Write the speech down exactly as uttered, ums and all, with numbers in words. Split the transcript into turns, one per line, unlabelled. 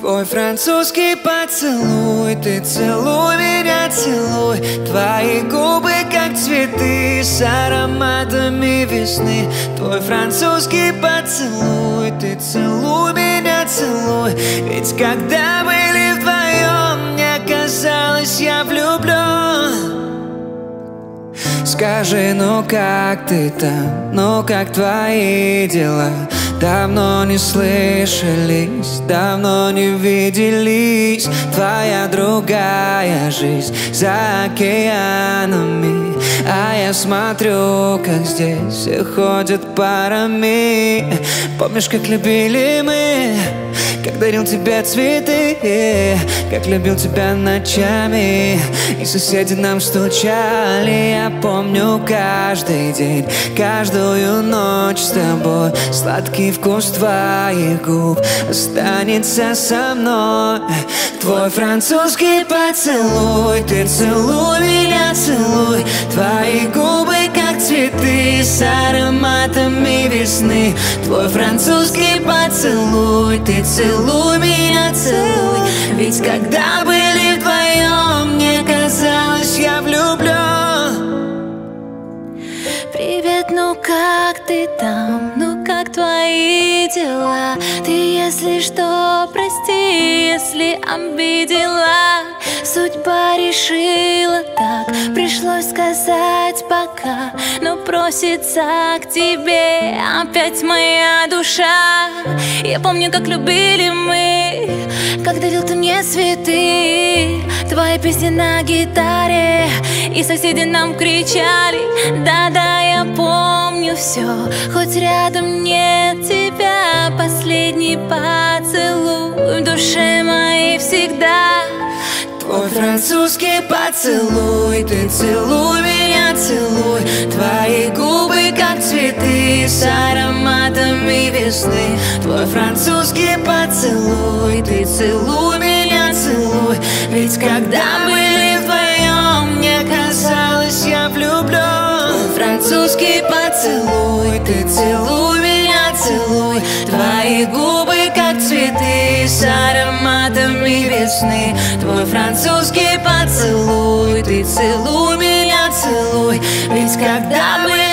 Твой французский поцелуй, ты целуй меня, целуй. Твои губы как цветы с ароматами весны. Твой французский поцелуй, ты целуй меня, целуй. Ведь когда были вдвоем, мне казалось, я влюблен. Скажи, ну как ты там, ну как твои дела? Давно не слышались, давно не виделись. Твоя другая жизнь за океанами, а я смотрю, как здесь все ходят парами. Помнишь, как любили мы, как дарил тебе цветы, как любил тебя ночами, и соседи нам стучали. Я помню каждый день, каждую ночь с тобой. Сладкий вкус твоих губ останется со мной. Твой французский поцелуй, ты целуй меня, целуй. Твои губы как цветы с ароматами весны. Твой французский поцелуй, ты целуй меня, целуй. Ведь когда были вдвоем, мне казалось, я влюблен.
Привет, ну как ты там, ну как твои дела? Ты, если что, прости, если обидела. Судьба решила так, пришлось сказать пока. Но просится к тебе опять моя душа. Я помню, как любили мы, как дарил ты мне цветы. Твои песни на гитаре, и соседи нам кричали. Да-да, я помню все, хоть рядом нет тебя. Последний поцелуй в душе моей всегда.
Твой французский поцелуй, ты целуй меня, целуй. Твои губы как цветы с ароматами весны. Твой французский поцелуй, ты целуй меня, целуй. Ведь когда были вдвоем, мне казалось, я влюблен. Твой французский поцелуй, ты целуй меня, целуй. Твои губы как цветы с ароматами весны. Твой французский поцелуй, ты целуй меня, целуй. Ведь когда мы